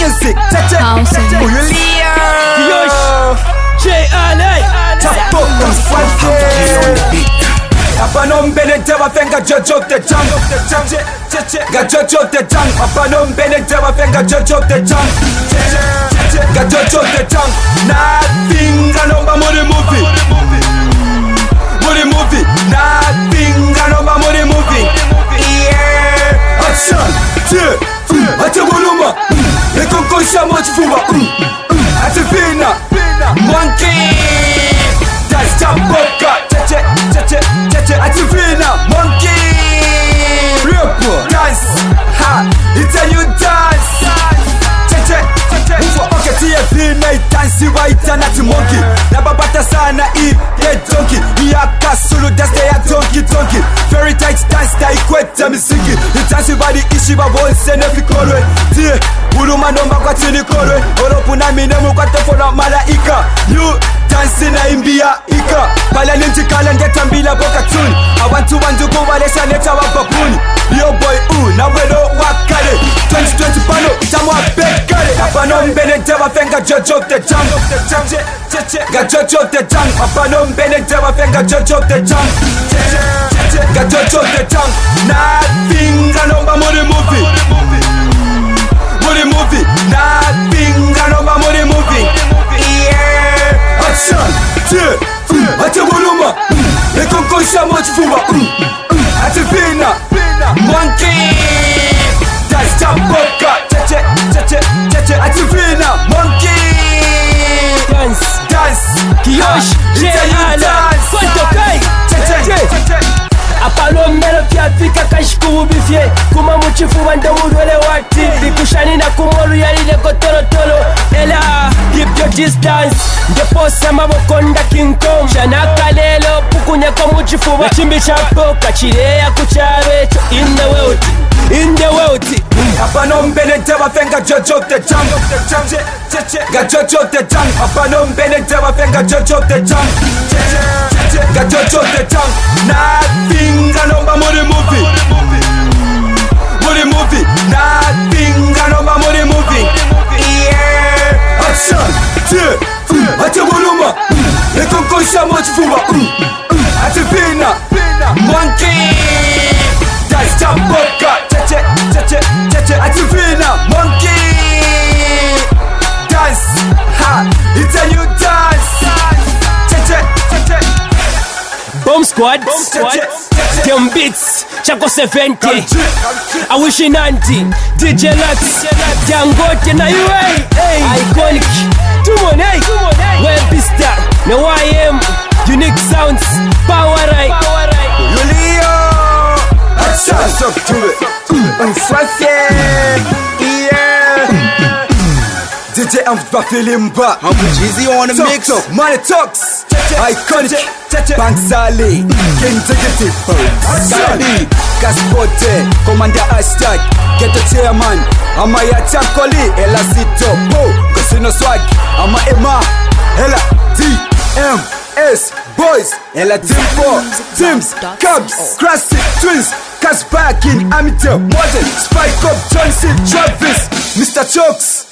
music. Julia. Tap up on Friday. Papa no mbele ntewa fenga jojo the tongue. Got jojo the tongue. Papa no mbele ntewa fenga jojo the tongue. Got jojo the tongue. Nothing anomba muri movie. Muri movie. Nothing anomba muri movie. Yeah. Action. Ate voluma. Ekokosha mochifuba. Ate fina. Monkey. That's Chapoka. Ativina, monkey, dance, ha, it's a new dance. Okay, TFV night dance, white and at monkey. Nababata sana get donkey. Iaka solo dance, they are donkey. Very tight dance, they quit them singing. The dance by the Ishiba boys, send every color. Dear, Uluma no Makatini color. Oropuna Minemu Katafona Malaika. You dancing na imbia ika pala ninti kala ngeta mbila boka tuni abantu banduku balesha leta wapapuni yo boy na welo wakale 2020 pano tamwa bekale apano mbele ntewa fenga jojo the tongue ga jojo the tongue apano mbele ntewa fenga jojo the tongue ga jojo the tongue nothing anomba muri movie nothing anomba muri movie ate voluma ekokosha mochifuba ate fina monkey that's Chapoka ate fina monkey dance Kiyosh apalo mbele pyafika kashikubu bifye kuma muchifuba ndamurwele wati bikushani na kumolu yalile kotolotolo ela keep your distance ndeposa maboko nda King Kong shanaka lelo pukunyako muchifuba chimbi Chapoka chileya kuchabecho in the world apano mbele ntewa fenga jojo the tongue ga jojo the tongue apano mbele ntewa fenga jojo the tongue ga jojo the tongue nothing anomba muri movie nothing anomba muri movie yeah action ate voluma ekokosha mochifuba ate fina monkey that's Chapoka ate fina monkey dance ha it's a new dance Bomb Squad Them beats Chako 70 I wish in auntie DJ Lux Dangote na UA Iconic Tumon Webista No YM Unique Sounds Power right Julio Let's up to it yeah DJ Amphba Filimba Jeezy on the mix. Money Talks Iconic Banksali King Tiggity Sali Gasporte Commander Hashtag Get the chairman Ama ya Chankoli Ela Sito Po Casino Swag Ama Emma Ela DMS Boys Ela Timpo Teams Cubs Classic Twins Casback in Amateur Modern Spike Up Johnson Travis Mr. Chokes